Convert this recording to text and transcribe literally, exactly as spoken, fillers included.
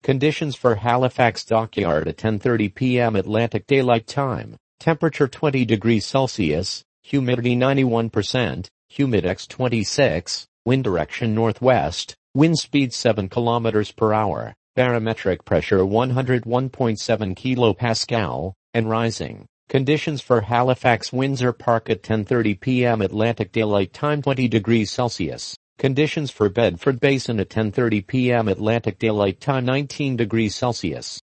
Conditions for Halifax Dockyard at ten thirty p m Atlantic Daylight Time. Temperature twenty degrees Celsius, humidity ninety-one percent, humidex twenty-six, wind direction northwest, wind speed seven kilometers per hour, barometric pressure one hundred one point seven kilopascal, and rising. Conditions for Halifax Windsor Park at ten thirty p m Atlantic Daylight Time twenty degrees Celsius. Conditions for Bedford Basin at ten thirty p m Atlantic Daylight Time nineteen degrees Celsius.